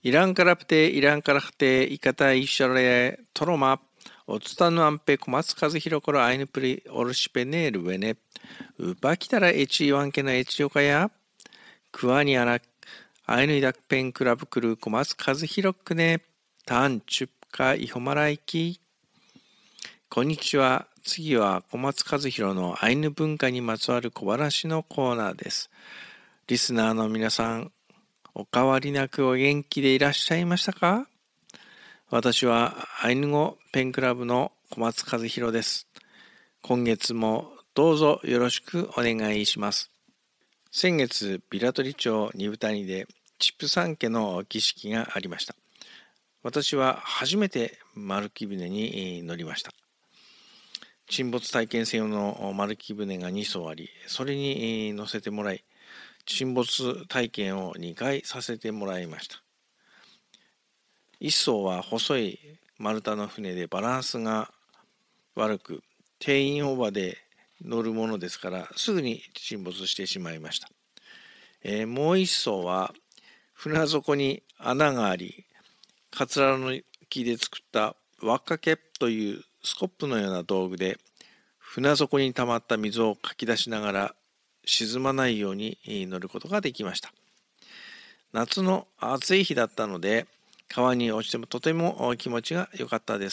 이랑카라프테 이카타 이셔레 토로마 오츠타누 안페 고마츠 카즈히로코로 아이누프리 오르시페네 루에네 우바키타라 에치 요한케나 에치요카야クワニアラ 아이누이닥펜クラブクル 고마츠 카즈히로크네 단춥카 이호마라이키 こんにちは。次は小松和弘のアイヌ文化にまつわる小話のコーナーです。リスナーの皆さん、お変わりなくお元気でいらっしゃいましたか？私はアイヌ語ペンクラブの小松和弘です。今月もどうぞよろしくお願いします。先月、ビラトリ町二部谷でチップサン家の儀式がありました。私は初めて丸木舟に乗りました。沈没体験専用の丸木舟が2艘あり、それに乗せてもらい、沈没体験を2回させてもらいました。1艘は細い丸太の船でバランスが悪く、定員オーバーで乗るものですからすぐに沈没してしまいました。もう1艘は船底に穴があり、カツラの木で作ったワッカケというスコップのような道具で船底に溜まった水をかき出しながら沈まないように乗ることができました。夏の暑い日だったので川に落ちてもとても気持ちが良かったです。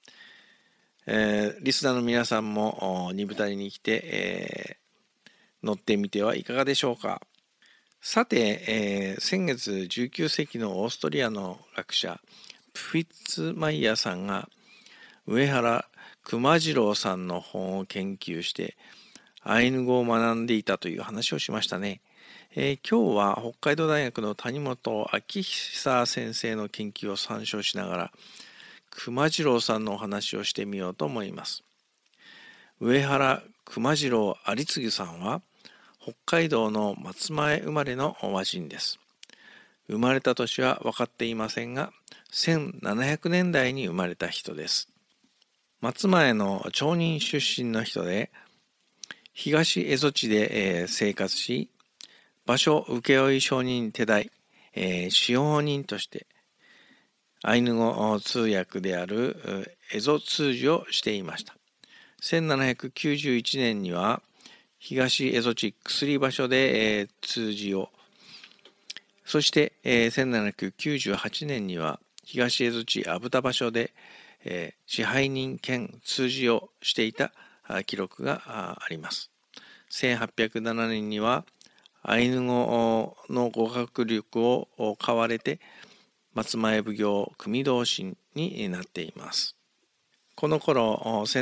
リスナーの皆さんも二部谷に来て、乗ってみてはいかがでしょうか。さて、先月19世紀のオーストリアの学者プフィッツマイヤーさんが上原熊次郎さんの本を研究してアイヌ語を学んでいたという話をしましたね。今日は北海道大学の谷本明久先生の研究を参照しながら熊次郎さんのお話をしてみようと思います。上原熊次郎有次さんは北海道の松前生まれの和人です。生まれた年は分かっていませんが1700年代に生まれた人です。松前の町人出身の人で東蝦夷地で生活し、場所請負商人手代、使用人としてアイヌ語通訳である蝦夷通詞をしていました。1791年には東蝦夷地薬場所で通詞を、そして1798年には東蝦夷地阿豚場所で支配人兼通詞をしていた記録があります。1807年にはアイヌ語の語学力を買われて松前奉行組同心になっています。この頃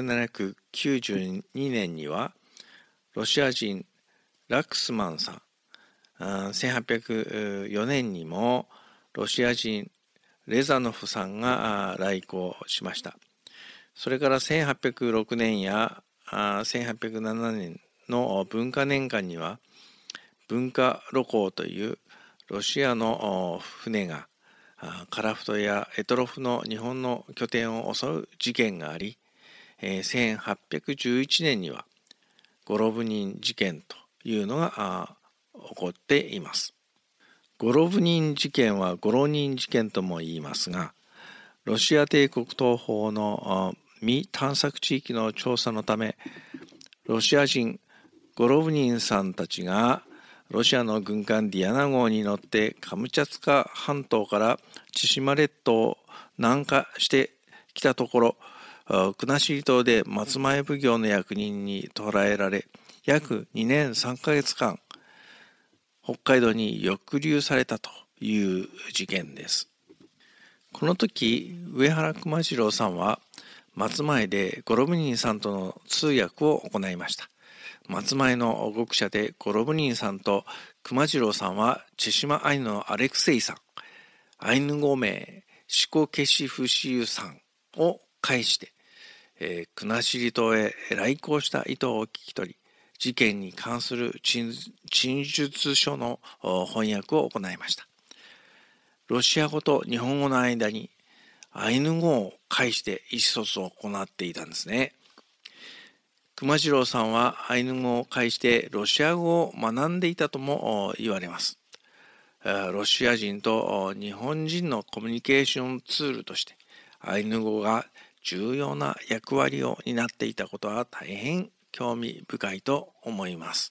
1792年にはロシア人ラクスマンさん、1804年にもロシア人レザノフさんが来航しました。それから1806年や1807年の文化年間には文化露航というロシアの船がカラフトやエトロフの日本の拠点を襲う事件があり、1811年にはゴロブニン事件というのが起こっています。ゴロブニン事件はゴロニン事件とも言いますが、ロシア帝国東方の未探索地域の調査のため、ロシア人ゴロブニンさんたちがロシアの軍艦ディアナ号に乗ってカムチャツカ半島から千島列島を南下してきたところ、国後島で松前奉行の役人に捕らえられ、約2年3ヶ月間北海道に抑留されたという事件です。この時上原熊次郎さんは松前でゴロブニンさんとの通訳を行いました。松前の語者でゴロブニンさんと熊次郎さんは千島アイヌのアレクセイさん、アイヌ語名シコケシフシユさんを介して、国後島へ来航した意図を聞き取り、事件に関する陳述書の翻訳を行いました。ロシア語と日本語の間にアイヌ語を介して意思疎通を行っていたんですね。熊次郎さんはアイヌ語を介してロシア語を学んでいたとも言われます。 ロシア人と日本人のコミュニケーションツールとしてアイヌ語が重要な役割を担っていたことは大変興味深いと思います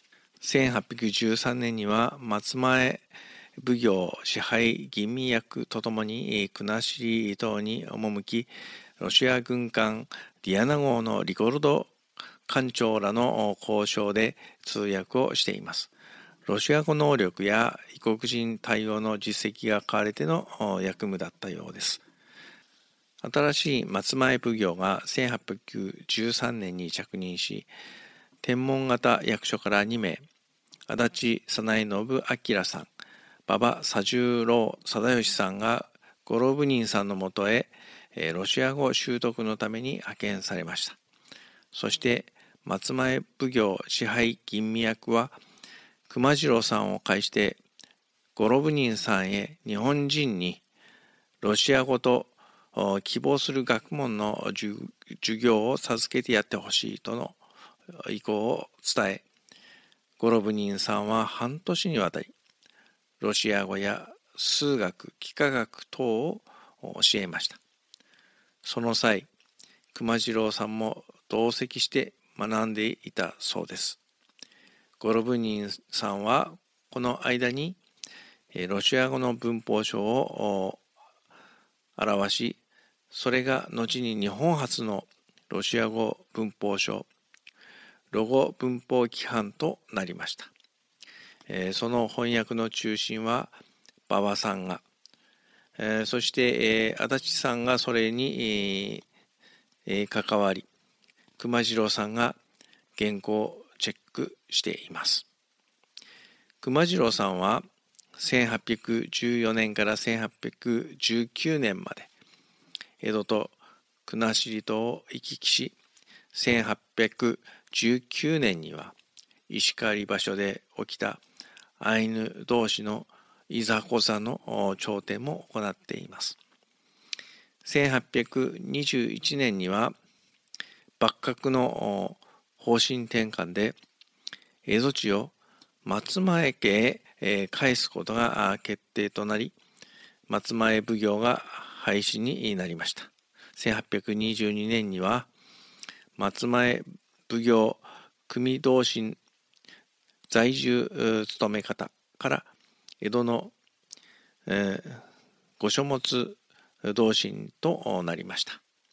。1813年には松前奉行支配吟味役とともに国後島に赴き、ロシア軍艦ディアナ号のリコルド艦長らの交渉で通訳をしています。ロシア語能力や異国人対応の実績が買われての役務だったようです。新しい松前奉行が1813年に着任し、天文型役所から2名、足立早苗信明さん、馬場佐十郎貞義さんがゴロブニンさんのもとへロシア語習得のために派遣されました。そして松前奉行支配吟味役は熊次郎さんを介してゴロブニンさんへ日本人にロシア語と希望する学問の授業を授けてやってほしいとの意向を伝え、ゴロブニンさんは半年にわたりロシア語や数学、幾何学等を教えました。その際、熊次郎さんも同席して学んでいたそうです。ゴロブニンさんはこの間にロシア語の文法書を表し、それが後に日本初のロシア語文法書、ロゴ文法規範となりました。その翻訳の中心は馬場さんが、そして足立さんがそれに関わり、熊次郎さんが原稿をチェックしています。熊次郎さんは1814年から1819年まで江戸と国後島を行き来し、1819年には石狩場所で起きたアイヌ同士のいざこざの調停も行っています。1821年には幕閣の方針転換で蝦夷地を松前家へ返すことが決定となり、松前奉行が廃止になりました。1822年には松前奉行組同心在住務め方から江戸の御書物同心となりました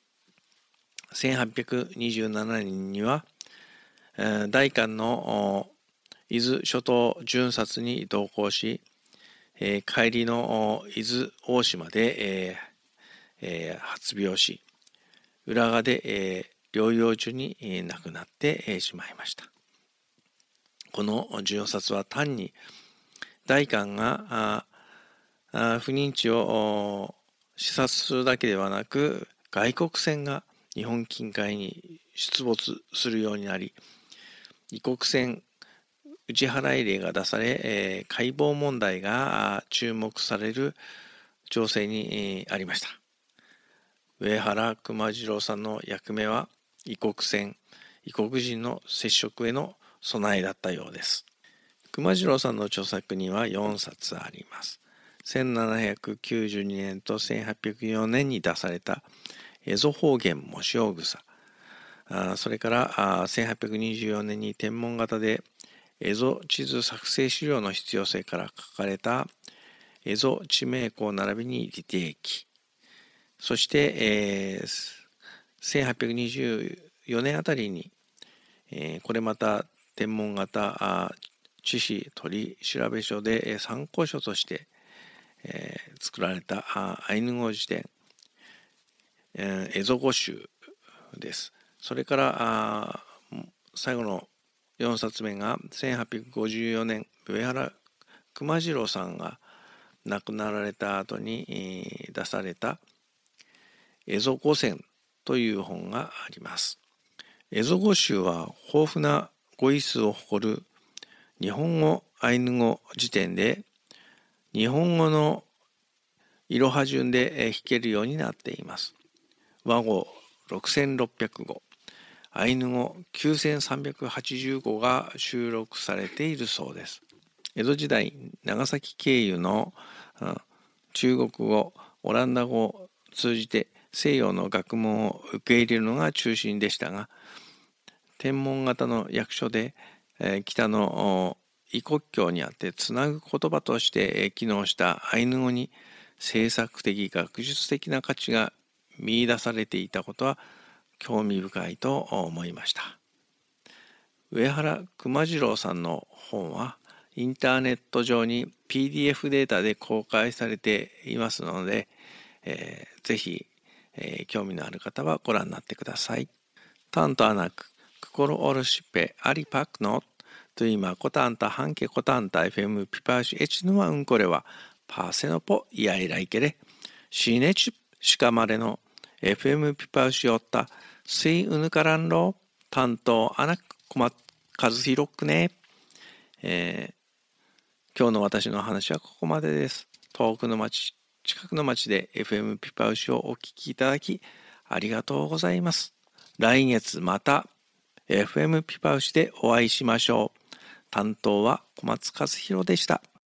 。1827年には代官の伊豆諸島巡察に同行し、帰りの伊豆大島で発病し、浦賀で療養中に亡くなってしまいました。この巡察は単に代官が不妊地を視察するだけではなく、外国船が日本近海に出没するようになり、異国船打ち払い令が出され、解剖問題が注目される情勢にありました。上原熊次郎さんの役目は異国船、異国人の接触への備えだったようです。熊次郎さんの著作には4冊あります。1792年と1804年に出された蝦夷方言模試草、それから1824年に天文型で蝦夷地図作成資料の必要性から書かれた蝦夷地名項並びに履定記、そして、1824年あたりに、これまた天文型地史取調書で参考書として、作られたアイヌ語辞典、蝦夷語集です。それから最後の4冊目が1854年上原熊次郎さんが亡くなられた後に出された蝦夷語選という本があります。蝦夷語集は豊富な語彙数を誇る日本語アイヌ語辞典で、日本語のいろは順で弾けるようになっています。和語6600語、アイヌ語9380語が収録されているそうです。 江戸時代長崎経由の中国語オランダ語を通じて西洋の学問を受け入れるのが中心でしたが、天文型の役所で北の異国境にあってつなぐ言葉として機能したアイヌ語に政策的学術的な価値が見出されていたことは興味深いと思いました。上原熊次郎さんの本はインターネット上に PDF データで公開されていますので、ぜひ、興味のある方はご覧になってください。Tanto anak kukoro oroshipe aripak no tuima kotanta hanke kotanta FM pipashi echnua unkorewa pasenopo iailaikere sinechup shikamare no FM pipashi yotta sui unukaranro tanto anak komat kazuhirokね。今日の私の話はここまでです。遠くの町、近くの町で FM ピパウシをお聞きいただきありがとうございます。来月また FM ピパウシでお会いしましょう。担当は小松和弘でした。